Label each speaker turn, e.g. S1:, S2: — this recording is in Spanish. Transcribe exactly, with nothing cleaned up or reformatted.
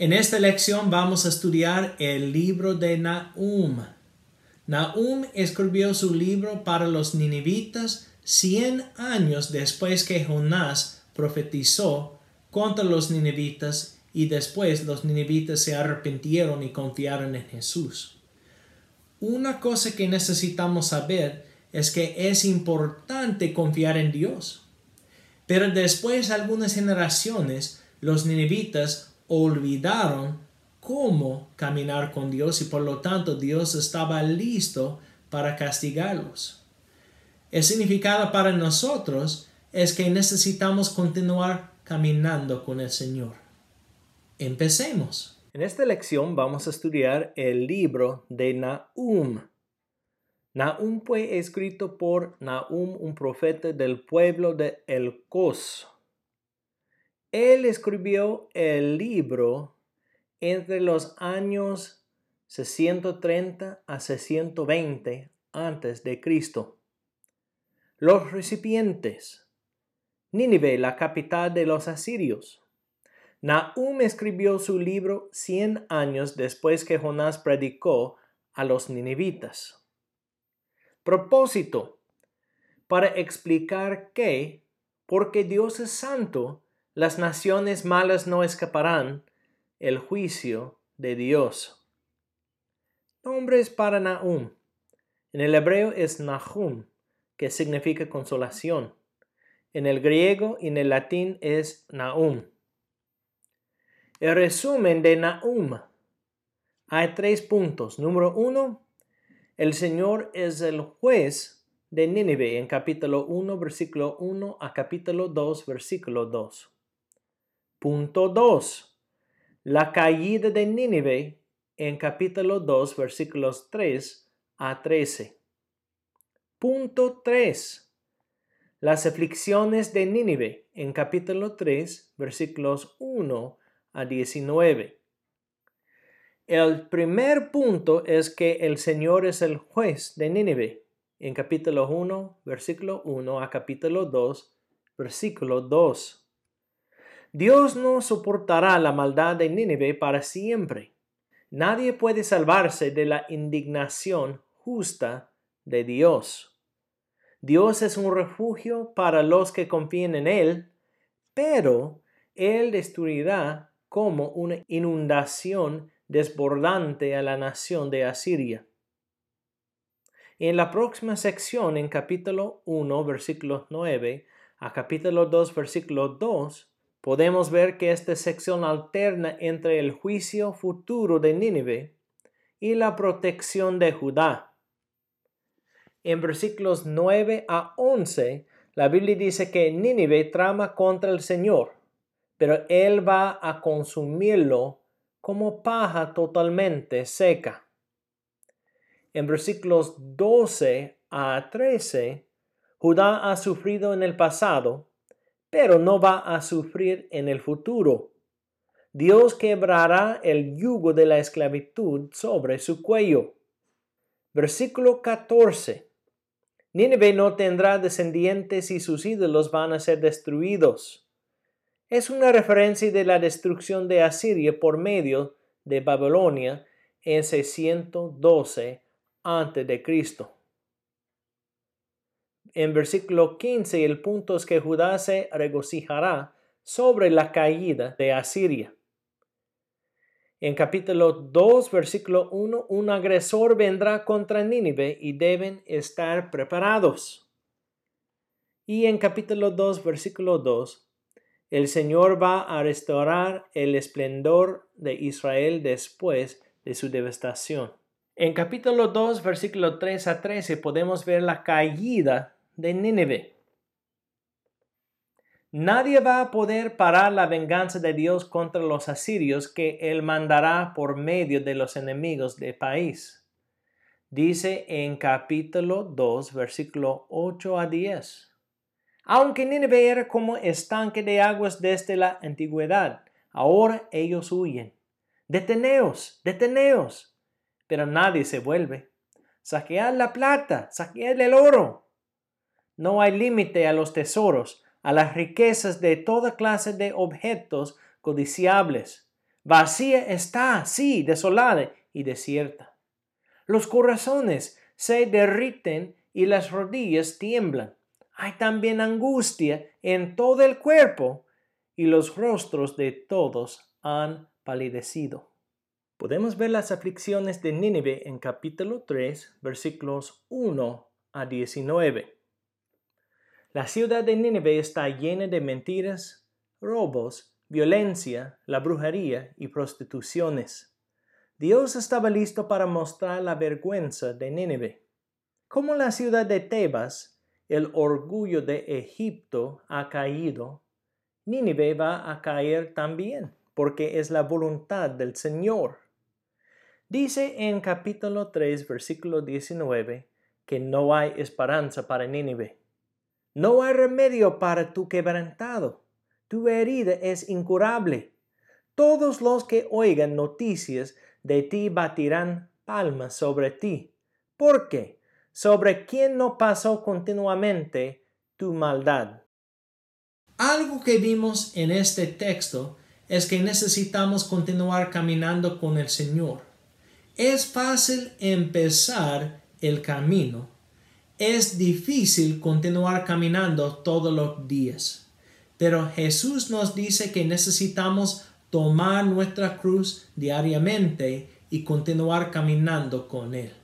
S1: En esta lección vamos a estudiar el libro de Nahum. Nahum escribió su libro para los ninivitas cien años después que Jonás profetizó contra los ninivitas y después los ninivitas se arrepintieron y confiaron en Jesús. Una cosa que necesitamos saber es que es importante confiar en Dios. Pero después de algunas generaciones, los ninivitas olvidaron cómo caminar con Dios y por lo tanto Dios estaba listo para castigarlos. El significado para nosotros es que necesitamos continuar caminando con el Señor. Empecemos. En esta lección vamos a estudiar el libro de Nahum. Nahum fue escrito por Nahum, un profeta del pueblo de Elcos. Él escribió el libro entre los años seiscientos treinta a seiscientos veinte antes de Cristo. Los recipientes: Nínive, la capital de los asirios. Nahum escribió su libro cien años después que Jonás predicó a los ninivitas. Propósito: para explicar que, porque Dios es santo, las naciones malas no escaparán el juicio de Dios. Nombres para Nahum. En el hebreo es Nahum, que significa consolación. En el griego y en el latín es Nahum. El resumen de Nahum. Hay tres puntos. Número uno, el Señor es el juez de Nínive en capítulo uno, versículo uno a capítulo dos, versículo dos. Punto dos. La caída de Nínive en capítulo dos, versículos tres a trece. Punto tres. Las aflicciones de Nínive en capítulo tres, versículos uno a diecinueve. El primer punto es que el Señor es el juez de Nínive en capítulo uno, versículo uno a capítulo dos, versículo dos. Dios no soportará la maldad de Nínive para siempre. Nadie puede salvarse de la indignación justa de Dios. Dios es un refugio para los que confían en Él, pero Él destruirá como una inundación desbordante a la nación de Asiria. En la próxima sección, en capítulo uno, versículo nueve, a capítulo dos, versículo dos, podemos ver que esta sección alterna entre el juicio futuro de Nínive y la protección de Judá. En versículos nueve a once, la Biblia dice que Nínive trama contra el Señor, pero Él va a consumirlo como paja totalmente seca. En versículos doce a trece, Judá ha sufrido en el pasado, pero no va a sufrir en el futuro. Dios quebrará el yugo de la esclavitud sobre su cuello. Versículo catorce. Nínive no tendrá descendientes y sus ídolos van a ser destruidos. Es una referencia de la destrucción de Asiria por medio de Babilonia en seiscientos doce antes de Cristo. En versículo quince, el punto es que Judá se regocijará sobre la caída de Asiria. En capítulo dos, versículo uno, un agresor vendrá contra Nínive y deben estar preparados. Y en capítulo dos, versículo dos, el Señor va a restaurar el esplendor de Israel después de su devastación. En capítulo dos, versículo tres a trece, podemos ver la caída de Nínive. Nadie va a poder parar la venganza de Dios contra los asirios que Él mandará por medio de los enemigos del país. Dice en capítulo dos, versículo ocho a diez. Aunque Nínive era como estanque de aguas desde la antigüedad, ahora ellos huyen. Deteneos, deteneos. Pero nadie se vuelve. Saquead la plata, saquead el oro. No hay límite a los tesoros, a las riquezas de toda clase de objetos codiciables. Vacía está, sí, desolada y desierta. Los corazones se derriten y las rodillas tiemblan. Hay también angustia en todo el cuerpo y los rostros de todos han palidecido. Podemos ver las aflicciones de Nínive en capítulo tres, versículos uno a diecinueve. La ciudad de Nínive está llena de mentiras, robos, violencia, la brujería y prostituciones. Dios estaba listo para mostrar la vergüenza de Nínive. Como la ciudad de Tebas, el orgullo de Egipto ha caído, Nínive va a caer también, porque es la voluntad del Señor. Dice en capítulo tres, versículo diecinueve, que no hay esperanza para Nínive. No hay remedio para tu quebrantado. Tu herida es incurable. Todos los que oigan noticias de ti batirán palmas sobre ti. ¿Por qué? Sobre quién no pasó continuamente tu maldad. Algo que vimos en este texto es que necesitamos continuar caminando con el Señor. Es fácil empezar el camino. Es difícil continuar caminando todos los días. Pero Jesús nos dice que necesitamos tomar nuestra cruz diariamente y continuar caminando con Él.